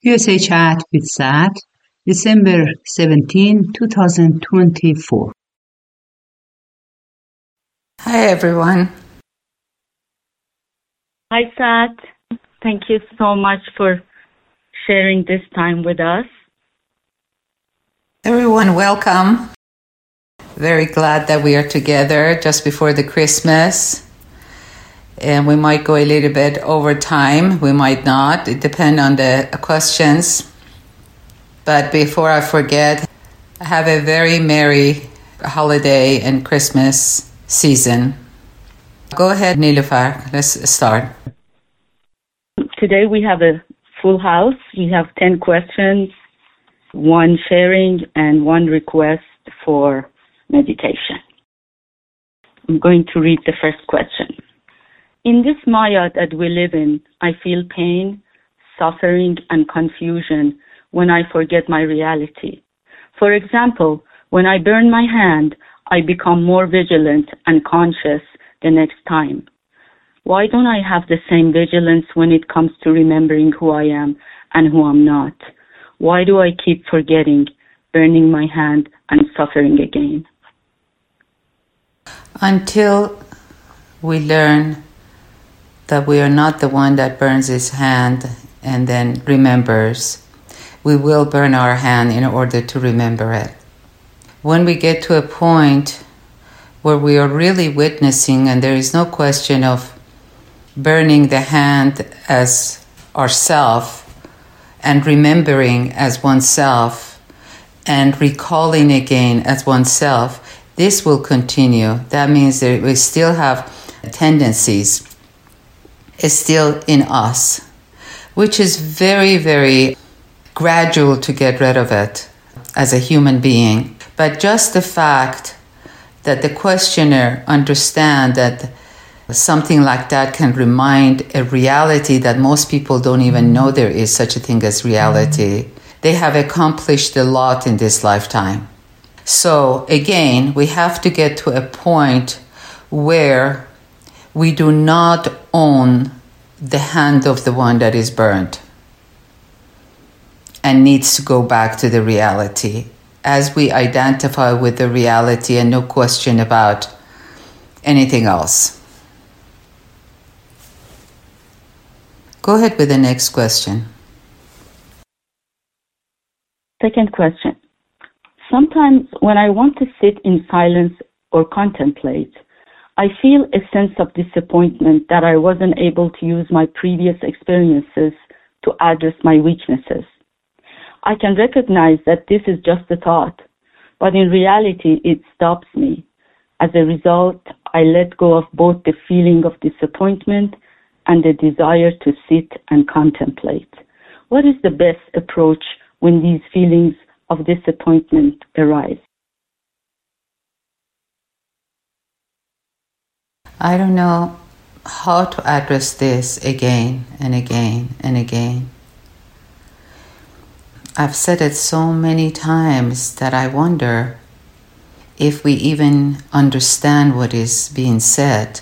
USA Chat with Sat, December 17, 2024. Hi, everyone. Hi, Sat. Thank you so much for sharing this time with us. Everyone, welcome. Very glad that we are together just before the Christmas. And we might go a little bit over time. We might not. It depends on the questions. But before I forget, have a very merry holiday and Christmas season. Go ahead, Nilüfer. Let's start. Today we have a full house. We have 10 questions, 1 sharing, and 1 request for meditation. I'm going to read the first question. In this Maya that we live in, I feel pain, suffering, and confusion when I forget my reality. For example, when I burn my hand, I become more vigilant and conscious the next time. Why don't I have the same vigilance when it comes to remembering who I am and who I'm not? Why do I keep forgetting, burning my hand, and suffering again? Until we learn that we are not the one that burns his hand and then remembers, we will burn our hand in order to remember it. When we get to a point where we are really witnessing, and there is no question of burning the hand as ourself and remembering as oneself and recalling again as oneself, this will continue. That means that we still have tendencies. It's still in us, which is very, very gradual to get rid of it as a human being. But just the fact that the questioner understands that something like that can remind a reality that most people don't even know there is such a thing as reality, they have accomplished a lot in this lifetime. So again, we have to get to a point where we do not own the hand of the one that is burned and needs to go back to the reality. As we identify with the reality and no question about anything else. Go ahead with the next question. Second question. Sometimes when I want to sit in silence or contemplate, I feel a sense of disappointment that I wasn't able to use my previous experiences to address my weaknesses. I can recognize that this is just a thought, but in reality it stops me. As a result, I let go of both the feeling of disappointment and the desire to sit and contemplate. What is the best approach when these feelings of disappointment arise? I don't know how to address this again and again and again. I've said it so many times that I wonder if we even understand what is being said.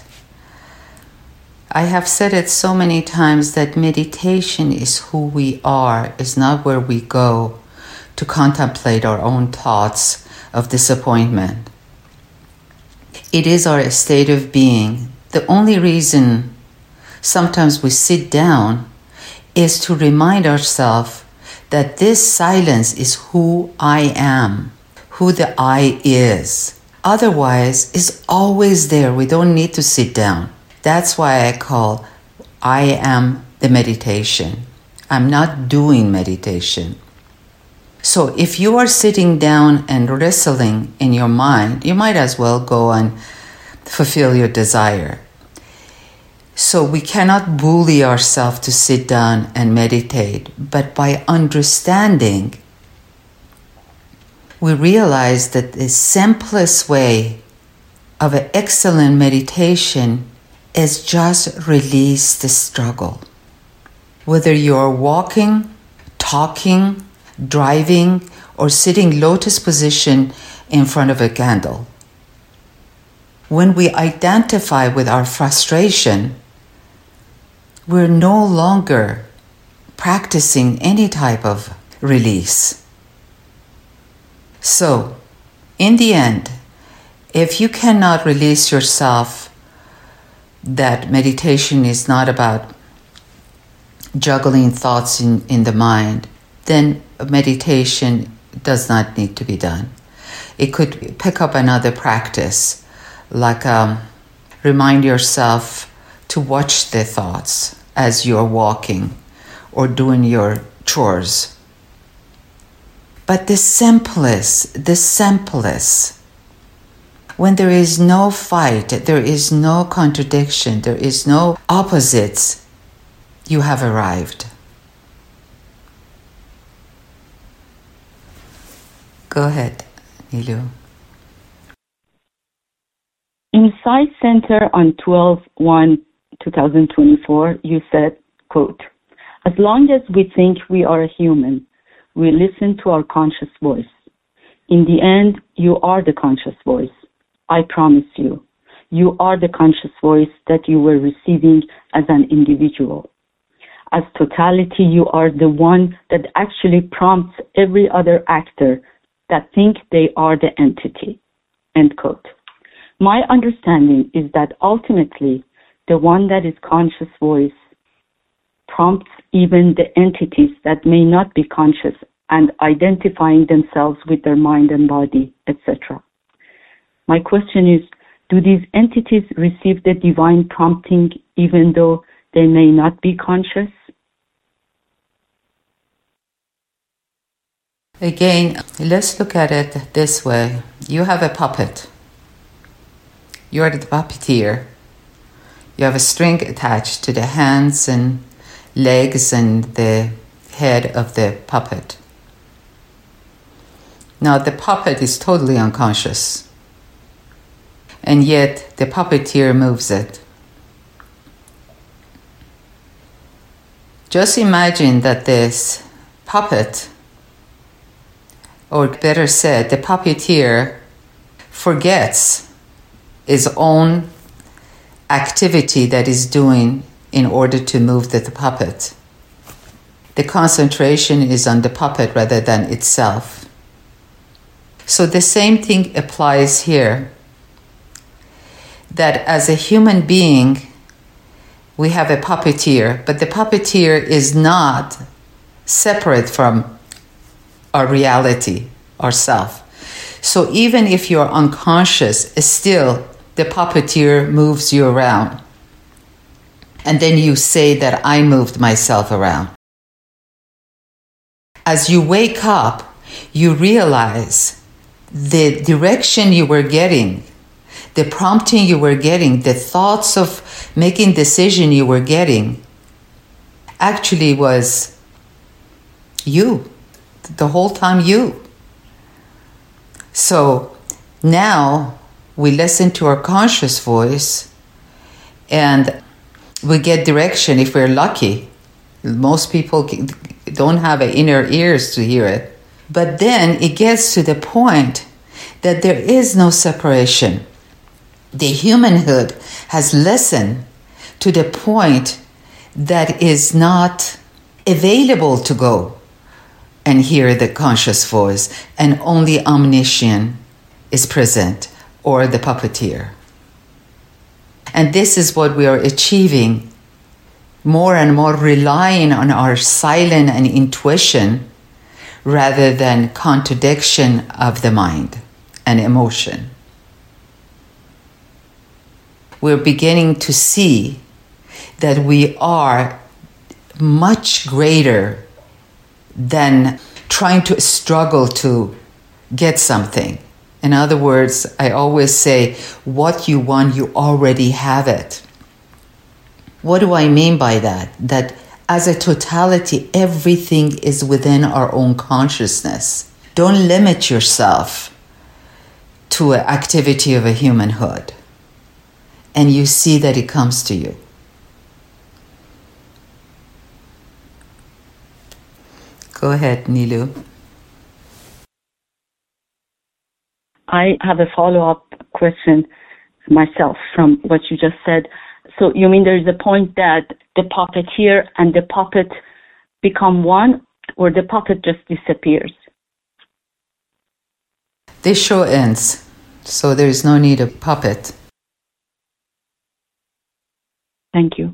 I have said it so many times that meditation is who we are, is not where we go to contemplate our own thoughts of disappointment. It is our state of being. The only reason sometimes we sit down is to remind ourselves that this silence is who I am, who the I is. Otherwise, it's always there. We don't need to sit down. That's why I call I am the meditation. I'm not doing meditation. So if you are sitting down and wrestling in your mind, you might as well go and fulfill your desire. So we cannot bully ourselves to sit down and meditate, but by understanding, we realize that the simplest way of an excellent meditation is just release the struggle. Whether you're walking, talking, driving, or sitting lotus position in front of a candle. When we identify with our frustration, we're no longer practicing any type of release. So, in the end, if you cannot release yourself, that meditation is not about juggling thoughts in the mind, then meditation does not need to be done. It could pick up another practice, like remind yourself to watch the thoughts as you're walking or doing your chores. But the simplest, when there is no fight, there is no contradiction, there is no opposites, you have arrived. Go ahead, Nilu. In Sai Center on 12/1/2024, you said, quote, "As long as we think we are a human, we listen to our conscious voice. In the end, you are the conscious voice. I promise you, you are the conscious voice that you were receiving as an individual. As totality, you are the one that actually prompts every other actor that think they are the entity." End quote. My understanding is that ultimately, the one that is conscious voice prompts even the entities that may not be conscious and identifying themselves with their mind and body, etc. My question is, do these entities receive the divine prompting even though they may not be conscious? Again, let's look at it this way. You have a puppet. You're the puppeteer. You have a string attached to the hands and legs and the head of the puppet. Now, the puppet is totally unconscious, and yet the puppeteer moves it. Just imagine that this puppet, or better said, the puppeteer forgets his own activity that he's doing in order to move the puppet. The concentration is on the puppet rather than itself. So the same thing applies here, that as a human being, we have a puppeteer, but the puppeteer is not separate from our reality, ourself. So even if you're unconscious, still the puppeteer moves you around. And then you say that I moved myself around. As you wake up, you realize the direction you were getting, the prompting you were getting, the thoughts of making decision you were getting, actually was you. The whole time you. So now we listen to our conscious voice and we get direction if we're lucky. Most people don't have inner ears to hear it. But then it gets to the point that there is no separation. The humanhood has listened to the point that is not available to go and hear the conscious voice, and only omniscient is present, or the puppeteer. And this is what we are achieving, more and more relying on our silence and intuition rather than contradiction of the mind and emotion. We're beginning to see that we are much greater than trying to struggle to get something. In other words, I always say, what you want, you already have it. What do I mean by that? That as a totality, everything is within our own consciousness. Don't limit yourself to an activity of a humanhood. And you see that it comes to you. Go ahead, Nilu. I have a follow-up question myself from what you just said. So you mean there is a point that the puppeteer and the puppet become one, or the puppet just disappears? This show ends, so there is no need of puppet. Thank you.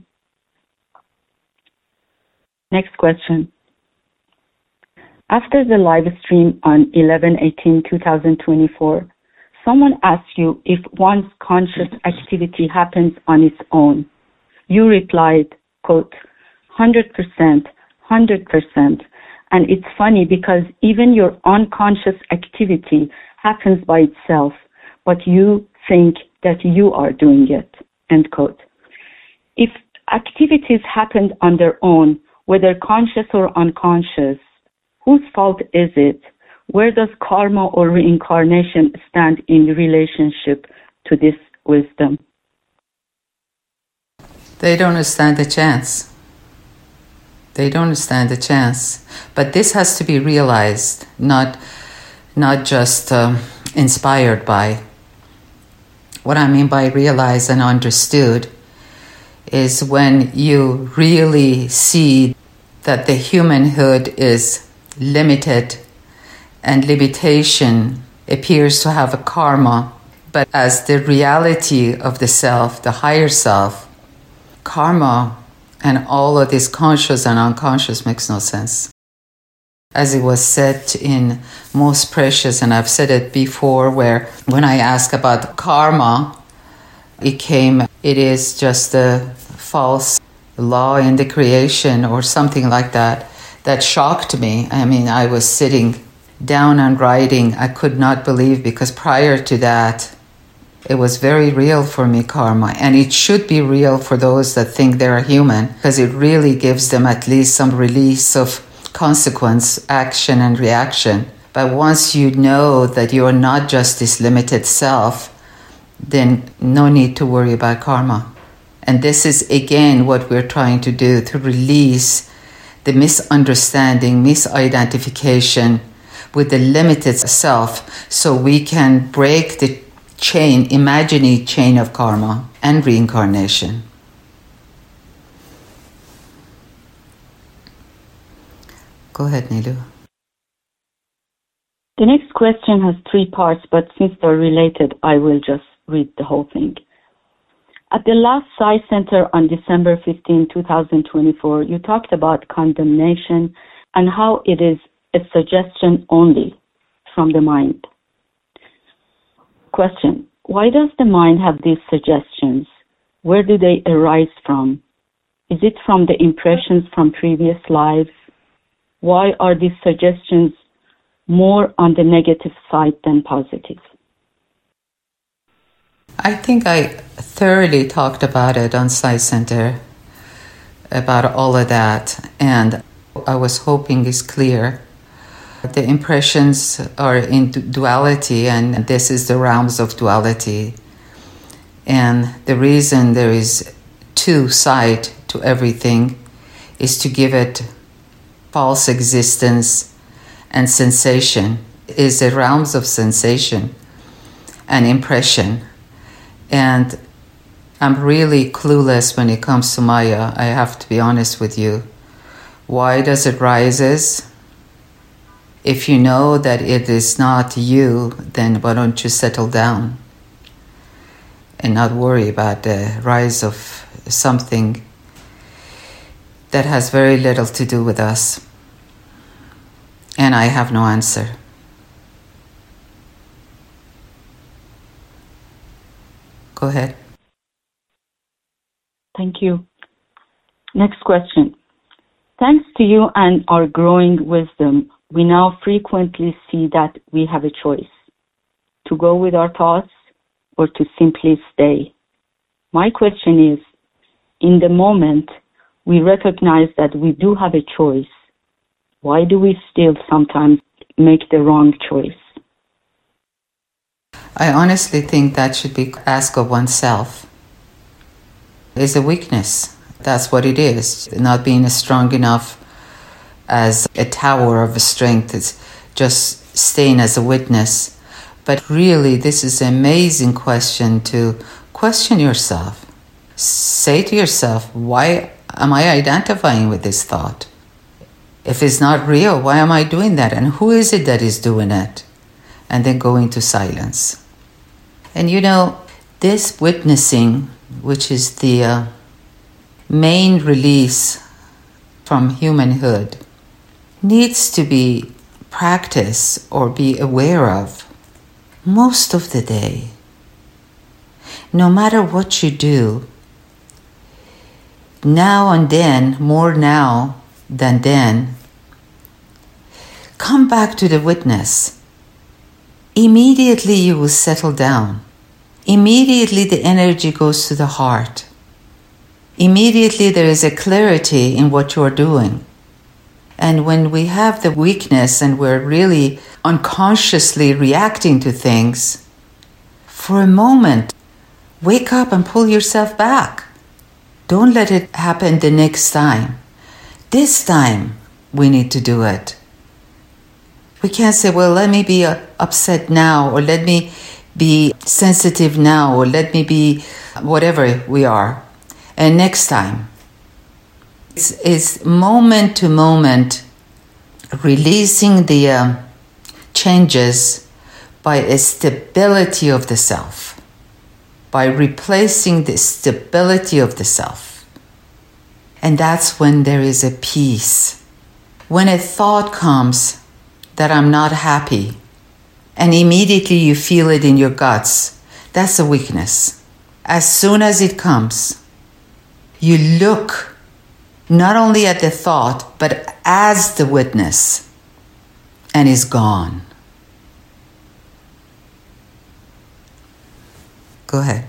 Next question. After the live stream on 11/18/2024, someone asked you if one's conscious activity happens on its own. You replied, quote, 100%, 100%. And it's funny because even your unconscious activity happens by itself, but you think that you are doing it, end quote. If activities happened on their own, whether conscious or unconscious, whose fault is it? Where does karma or reincarnation stand in relationship to this wisdom? They don't stand a chance. They don't stand a chance. But this has to be realized, not just inspired by. What I mean by realized and understood is when you really see that the humanhood is limited and limitation appears to have a karma, but as the reality of the self, the higher self, karma and all of this conscious and unconscious makes no sense. As it was said in Most Precious, and I've said it before, where when I ask about karma, it is just a false law in the creation or something like that. That shocked me. I mean, I was sitting down and writing. I could not believe, because prior to that, it was very real for me, karma. And it should be real for those that think they're human, because it really gives them at least some release of consequence, action and reaction. But once you know that you are not just this limited self, then no need to worry about karma. And this is again what we're trying to do, to release the misunderstanding, misidentification with the limited self, so we can break the imaginary chain of karma and reincarnation. Go ahead, Nilu. The next question has 3 parts, but since they're related, I will just read the whole thing. At the last Sai Center on December 15, 2024, you talked about condemnation and how it is a suggestion only from the mind. Question: why does the mind have these suggestions? Where do they arise from? Is it from the impressions from previous lives? Why are these suggestions more on the negative side than positive? I think I thoroughly talked about it on Sai Center, about all of that, and I was hoping it's clear. The impressions are in duality, and this is the realms of duality. And the reason there is 2 sides to everything is to give it false existence and sensation. It is the realms of sensation and impression. And I'm really clueless when it comes to Maya. I have to be honest with you. Why does it rises? If you know that it is not you, then why don't you settle down and not worry about the rise of something that has very little to do with us? And I have no answer. Go ahead. Thank you. Next question. Thanks to you and our growing wisdom, we now frequently see that we have a choice: to go with our thoughts or to simply stay. My question is, in the moment, we recognize that we do have a choice. Why do we still sometimes make the wrong choice? I honestly think that should be asked of oneself. It's a weakness. That's what it is. Not being strong enough as a tower of strength. It's just staying as a witness. But really, this is an amazing question to question yourself. Say to yourself, why am I identifying with this thought? If it's not real, why am I doing that? And who is it that is doing it? And then go into silence. And this witnessing, which is the main release from humanhood, needs to be practiced or be aware of most of the day. No matter what you do, now and then, more now than then, come back to the witness. Immediately you will settle down. Immediately the energy goes to the heart. Immediately there is a clarity in what you're doing. And when we have the weakness and we're really unconsciously reacting to things, for a moment, wake up and pull yourself back. Don't let it happen the next time. This time, we need to do it. We can't say, well, let me be upset now, or let me be sensitive now, or let me be whatever we are. And next time. It's moment to moment releasing the changes by a stability of the self, by replacing the stability of the self. And that's when there is a peace. When a thought comes that I'm not happy, and immediately you feel it in your guts, that's a weakness. As soon as it comes, you look not only at the thought, but as the witness, and is gone. Go ahead.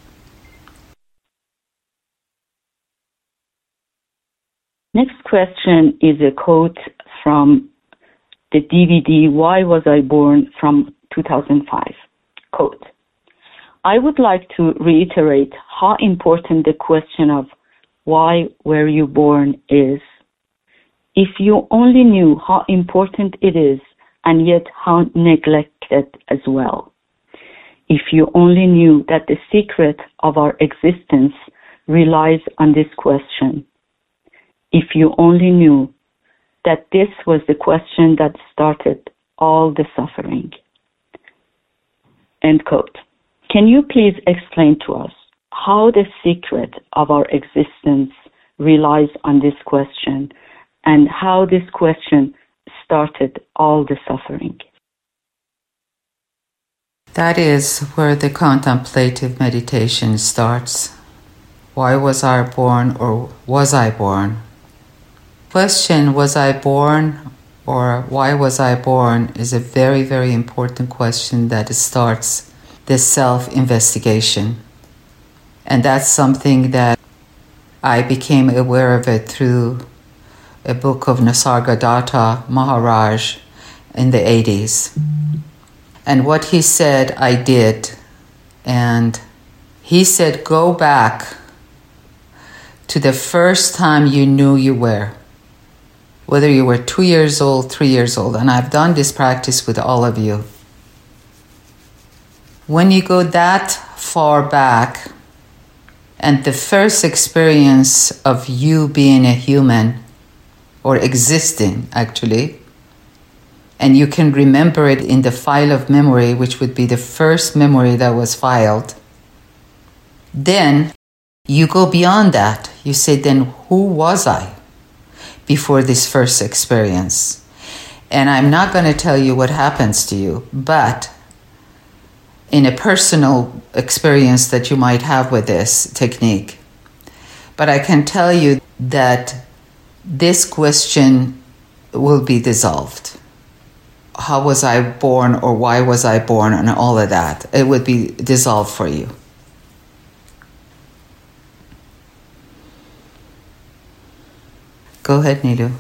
Next question is a quote from the DVD Why Was I Born from 2005. Quote, I would like to reiterate how important the question of why were you born is. If you only knew how important it is and yet how neglected as well. If you only knew that the secret of our existence relies on this question. If you only knew that this was the question that started all the suffering. End quote. Can you please explain to us how the secret of our existence relies on this question and how this question started all the suffering? That is where the contemplative meditation starts. Why was I born, or was I born? Question, was I born, or why was I born, is a very, very important question that starts the self-investigation. And that's something that I became aware of it through a book of Nisargadatta Maharaj in the 80s. And what he said, I did. And he said, go back to the first time you knew you were. Whether you were 2 years old, 3 years old. And I've done this practice with all of you. When you go that far back, and the first experience of you being a human, or existing actually, and you can remember it in the file of memory, which would be the first memory that was filed, then you go beyond that. You say, then who was I before this first experience? And I'm not going to tell you what happens to you, but in a personal experience that you might have with this technique. But I can tell you that this question will be dissolved. How was I born, or why was I born, and all of that. It would be dissolved for you. Go ahead, Nilu.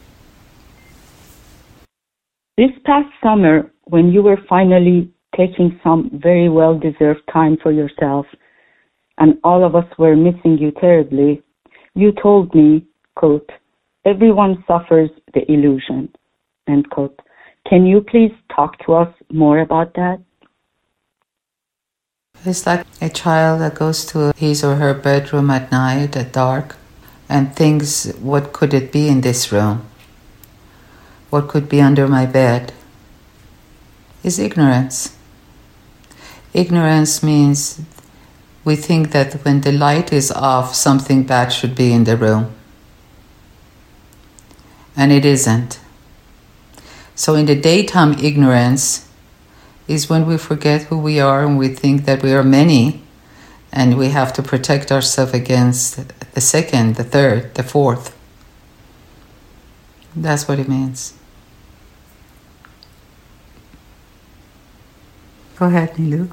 This past summer, when you were finally taking some very well-deserved time for yourself, and all of us were missing you terribly, you told me, quote, everyone suffers the illusion, end quote. Can you please talk to us more about that? It's like a child that goes to his or her bedroom at night, at dark, and thinks, what could it be in this room? what could be under my bed, is ignorance. Ignorance means we think that when the light is off, something bad should be in the room. And it isn't. So in the daytime, ignorance is when we forget who we are and we think that we are many and we have to protect ourselves against the second, the third, the fourth. That's what it means. Go ahead, Nilu.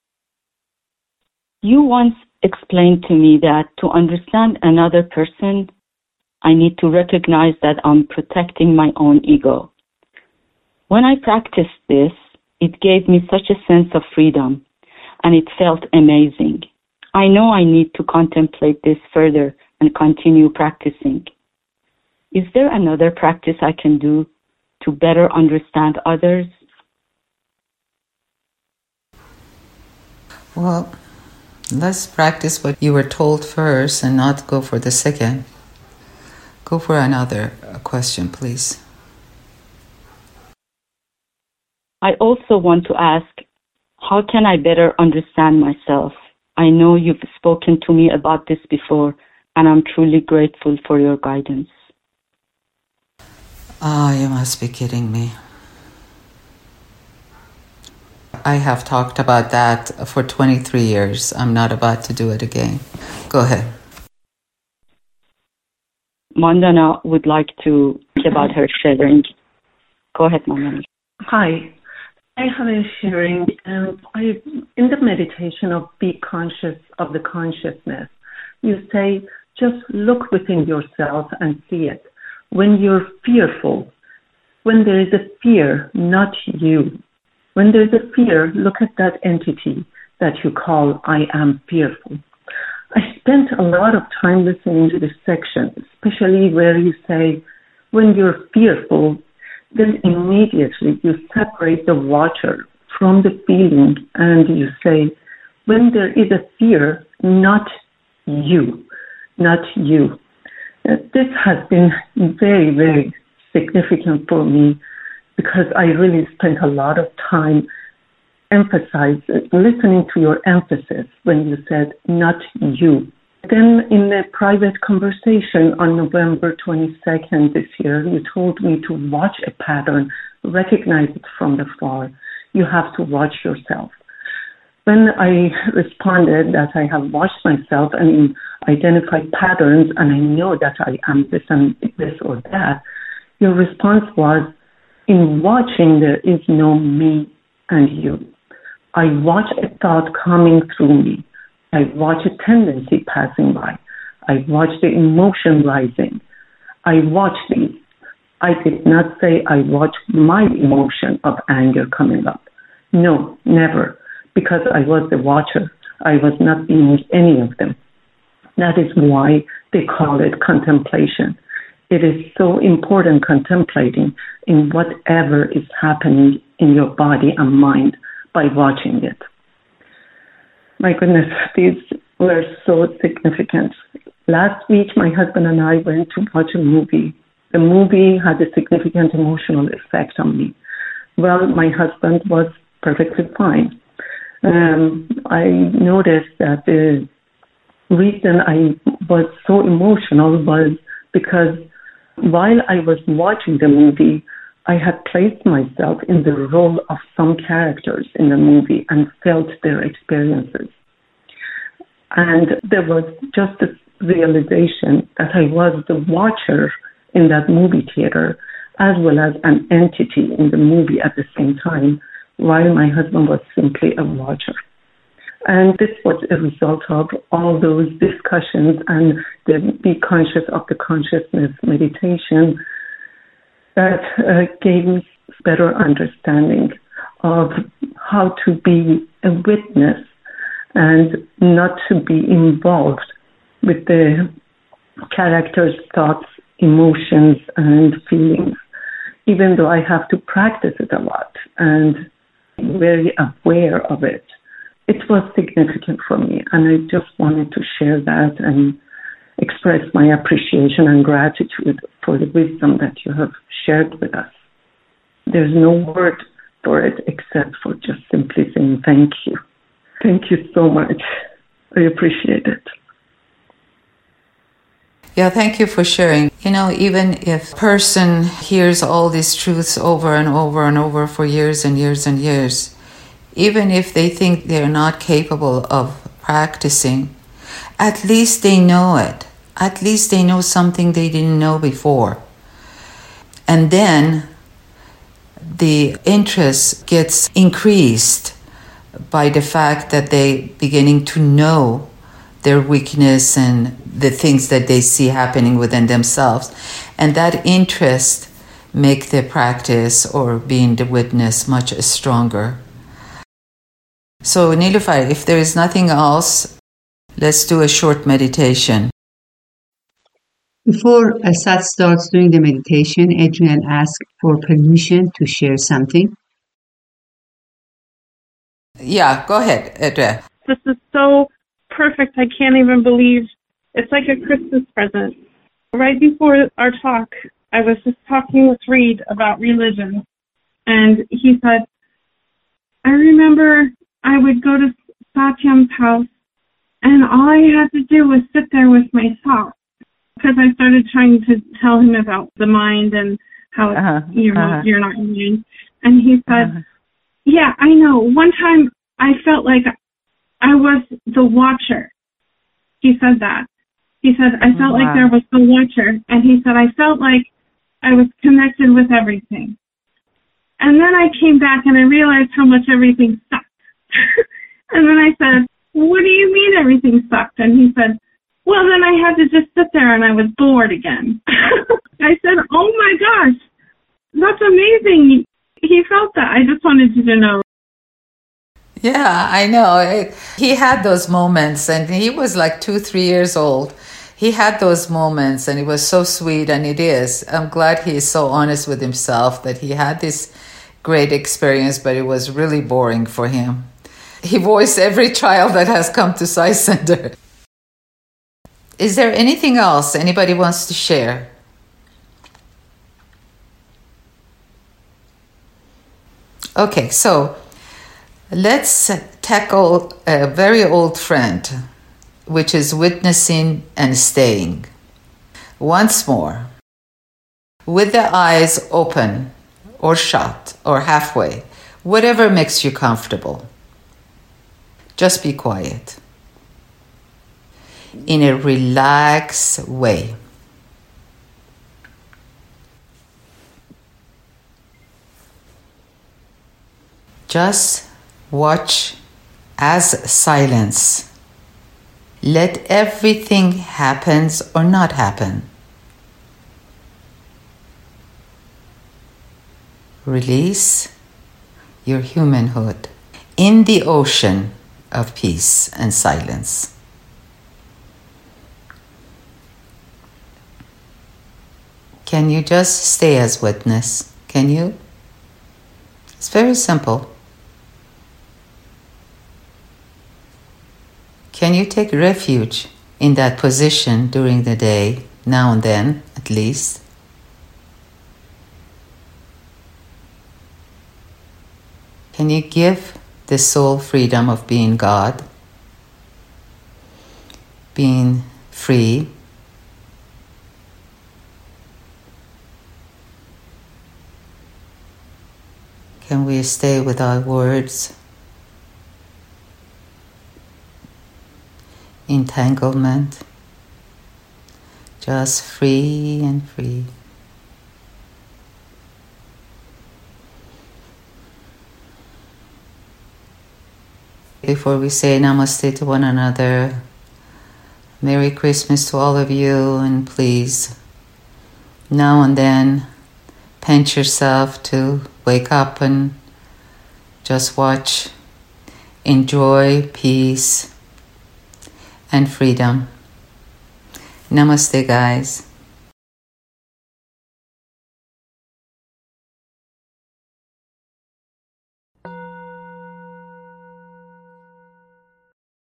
You once explained to me that to understand another person, I need to recognize that I'm protecting my own ego. When I practiced this, it gave me such a sense of freedom, and it felt amazing. I know I need to contemplate this further and continue practicing. Is there another practice I can do to better understand others? Well, let's practice what you were told first and not go for the second. Go for another question, please. I also want to ask, how can I better understand myself? I know you've spoken to me about this before, and I'm truly grateful for your guidance. You must be kidding me. I have talked about that for 23 years. I'm not about to do it again. Go ahead. Mandana would like to talk about her sharing. Go ahead, Mandana. Hi. I have a sharing. In the meditation of be conscious of the consciousness, you say, just look within yourself and see it. When you're fearful, when there is a fear, not you. When there's a fear, look at that entity that you call I am fearful. I spent a lot of time listening to this section, especially where you say, when you're fearful, then immediately you separate the watcher from the feeling and you say, when there is a fear, not you, not you. This has been very, very significant for me because I really spent a lot of time listening to your emphasis when you said, not you. Then in a private conversation on November 22nd this year, you told me to watch a pattern, recognize it from afar. You have to watch yourself. When I responded that I have watched myself and identified patterns and I know that I am this and this or that, your response was, in watching there is no me and you. I watch a thought coming through me. I watch a tendency passing by. I watch the emotion rising. I watch these. I did not say I watch my emotion of anger coming up. No, never, because I was the watcher. I was not being any of them. That is why they call it contemplation. It is so important contemplating in whatever is happening in your body and mind by watching it. My goodness, these were so significant. Last week, my husband and I went to watch a movie. The movie had a significant emotional effect on me. Well, my husband was perfectly fine. I noticed that the reason I was so emotional was because while I was watching the movie, I had placed myself in the role of some characters in the movie and felt their experiences. And there was just this realization that I was the watcher in that movie theater as well as an entity in the movie at the same time, while my husband was simply a watcher. And this was a result of all those discussions and the Be Conscious of the Consciousness meditation that gave me better understanding of how to be a witness and not to be involved with the character's thoughts, emotions, and feelings, even though I have to practice it a lot and very aware of it. It was significant for me, and I just wanted to share that and express my appreciation and gratitude for the wisdom that you have shared with us. There's no word for it except for just simply saying thank you. Thank you so much. I appreciate it. Yeah, thank you for sharing. You know, even if a person hears all these truths over and over and over for years and years and years, even if they think they're not capable of practicing, at least they know it. At least they know something they didn't know before. And then the interest gets increased by the fact that they beginning to know their weakness and the things that they see happening within themselves. And that interest make the practice or being the witness much stronger. So Niloufar, if there is nothing else, let's do a short meditation. Before Asad starts doing the meditation, Adrian asks for permission to share something. Yeah, go ahead, Adrian. This is so perfect. I can't even believe it's like a Christmas present. Right before our talk, I was just talking with Reed about religion, and he said, I remember I would go to Satyam's house, and all I had to do was sit there with my thoughts, because I started trying to tell him about the mind and how you're not mind. And he said, yeah, I know. One time I felt like I was the watcher. He said that. He said, I felt like there was the watcher. And he said, I felt like I was connected with everything. And then I came back and I realized how much everything sucked. And then I said, what do you mean everything sucked? And he said, well, then I had to just sit there and I was bored again. I said, oh my gosh, that's amazing. He felt that. I just wanted you to know. Yeah, I know. He had those moments, and he was like 2-3 years old. He had those moments, and it was so sweet, and it is. I'm glad he is so honest with himself that he had this great experience, but it was really boring for him. He voiced every child that has come to Sai Center. Is there anything else anybody wants to share? Okay, so let's tackle a very old friend, which is witnessing and staying. Once more, with the eyes open or shut or halfway, whatever makes you comfortable. Just be quiet. In a relaxed way. Just watch as silence. Let everything happen or not happen. Release your humanhood in the ocean of peace and silence. Can you just stay as witness? Can you? It's very simple. Can you take refuge in that position during the day, now and then, at least? Can you give the soul freedom of being God, being free? Can we stay with our words? Entanglement, just free and free. Before we say namaste to one another, Merry Christmas to all of you, and please, now and then, pinch yourself to wake up and just watch, enjoy peace and freedom. Namaste, guys.